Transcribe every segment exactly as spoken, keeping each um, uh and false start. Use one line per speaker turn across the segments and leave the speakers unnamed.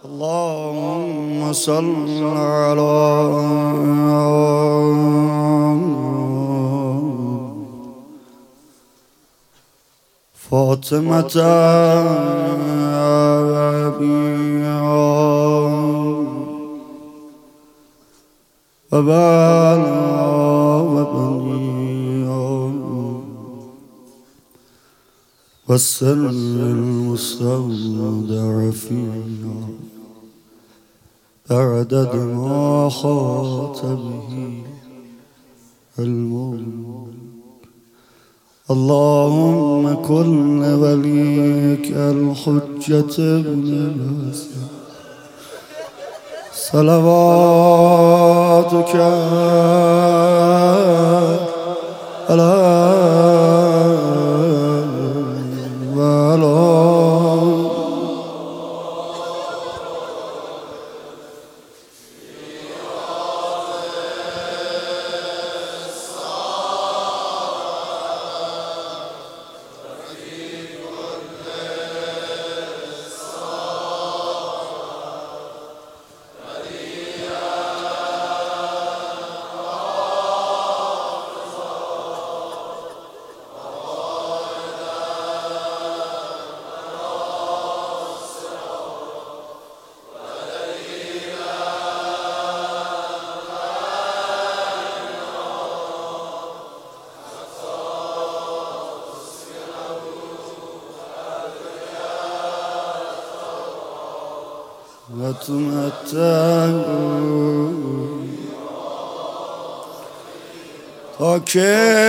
اللهم صل على فاطمة وبالا وبنيا والسر المستودع فيها بعدد ما خاط به الملك. اللهم كن وليك الحجة ابن الحسن صلواتك على وتمتع تا که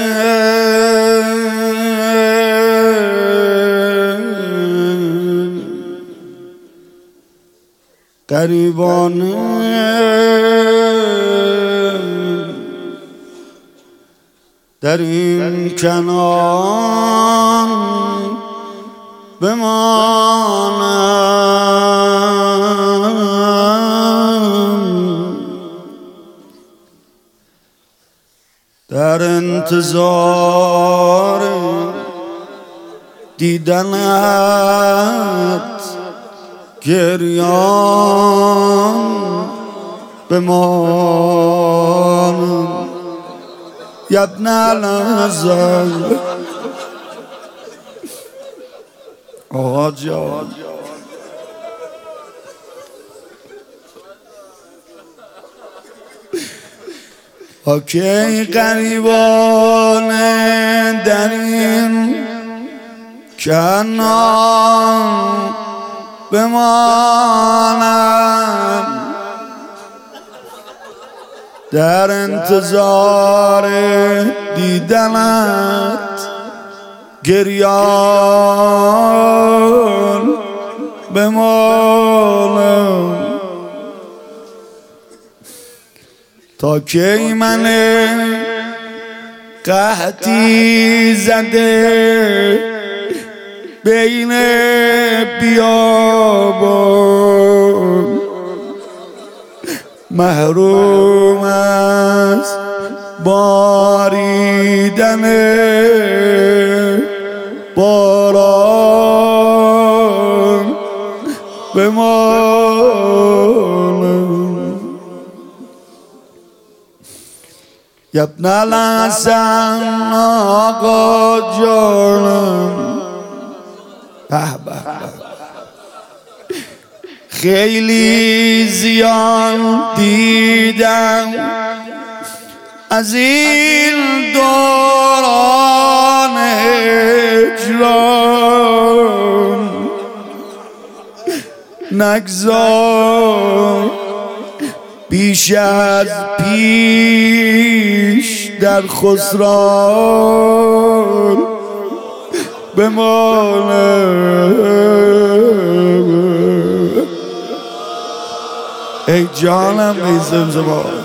غریبان در این کنار بمانم، در انتظار دیدنت گریان بمانم. یا ابن الحسن آقا جان، آکی غریبان در این کنار بمانم، در انتظار دیدنت گریان بمانم. تا کی من قحطی زده بین بیابان محروم از باریدن باران بمانم. یا ابن الحسن آقا جانم، خیلی زیان دیدم از این دوران هجران، نگذار بیش از پیش در خسران بمانم. ای جانم ای زمزمان،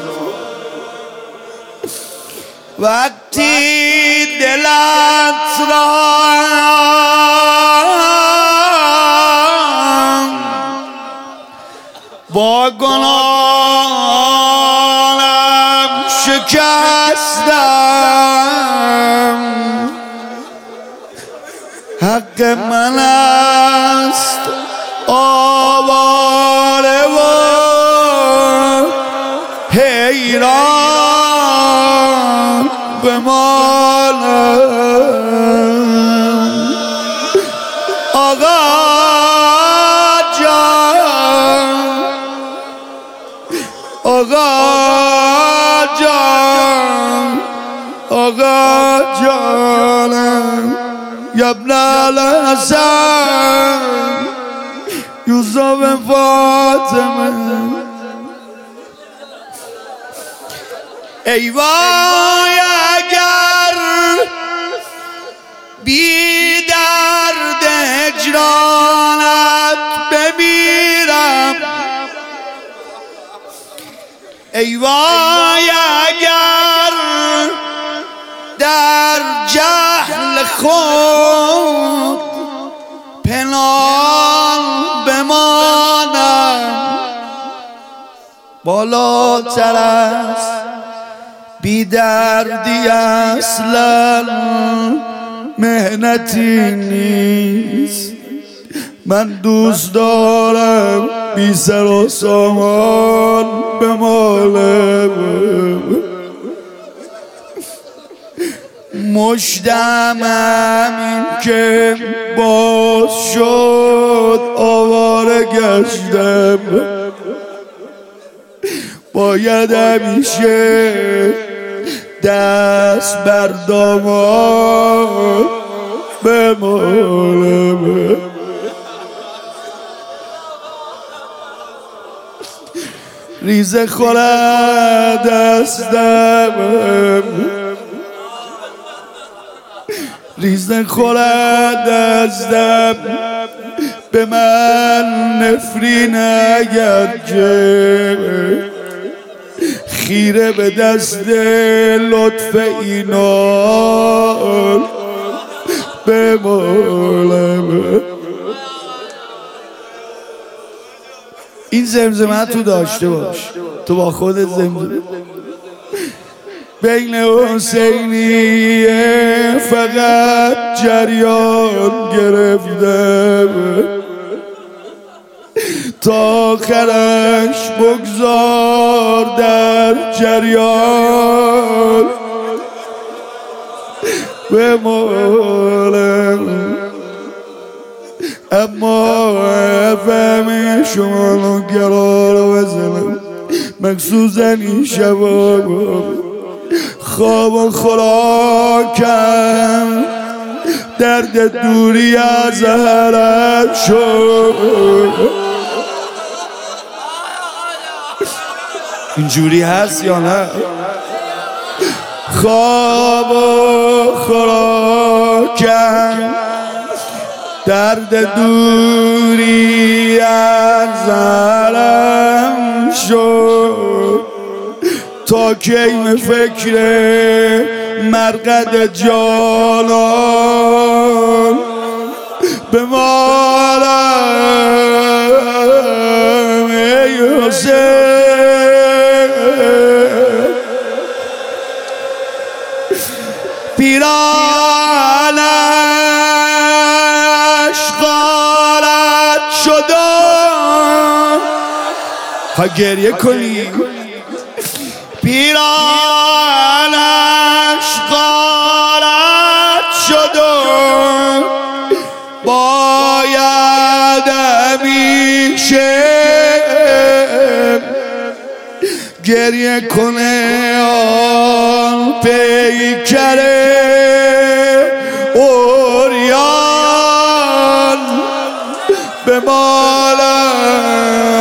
وقتی دلت را با گناهم شکستم، حق من است آواز آقا جان آقا جانم یا ابن الحسن یوسف فاطمه ای وای اگر بی درد هجرانت بمیرم ای وای اگر در جهل خود پنهان بمانم بالاتر است بی دردی اصلا مهنتی نیست من دوست دارم بی سر و سامان بمالم مشتم این که باز شد آواره گشتم باید همیشه دست بر دامان بمالم ریزه خورد دستم ریزه خورد دستم به من نفرین اگرچه خیره به دست لطف اینان بمالم این زمزمه تو داشته باش تو با خودت زمزمه بین حسینیه فقط جریان گرفتم تا آخرش بگذار در جریان بمالم اما فهم شما رو قرار بزنم مخصوصا این شبا خواب و خوراکم درد دوری از حرم شد اینجوری هست یا نه خواب و خوراکم درد دوری از حرم شد تا کیم فکر مرقد جانان بمالم ای حسین پیرانش غارت شدم ها گریه کنی پیرانش غارت شدم باید همیشه گریه کنه آن پیکر اوریان به مالم